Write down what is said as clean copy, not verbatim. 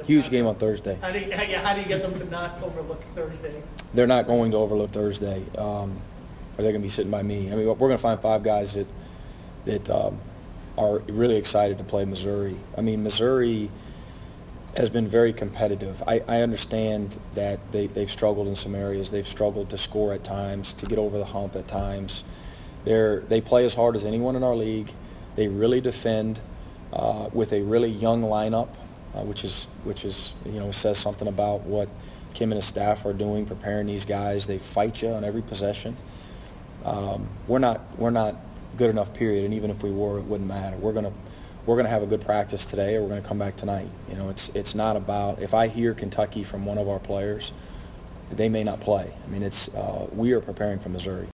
Huge game on Thursday. How do you get them to not overlook Thursday? They're not going to overlook Thursday, or they're going to be sitting by me. I mean, we're going to find 5 guys that are really excited to play Missouri. I mean, Missouri has been very competitive. I understand that they've struggled in some areas. They've struggled to score at times, to get over the hump at times. They play as hard as anyone in our league. They really defend with a really young lineup, which is says something about what Kim and his staff are doing, preparing these guys. They fight you on every possession. We're not good enough, period. And even if we were, it wouldn't matter. We're gonna have a good practice today, or we're gonna come back tonight. It's not about, if I hear Kentucky from one of our players, they may not play. I mean, we are preparing for Missouri.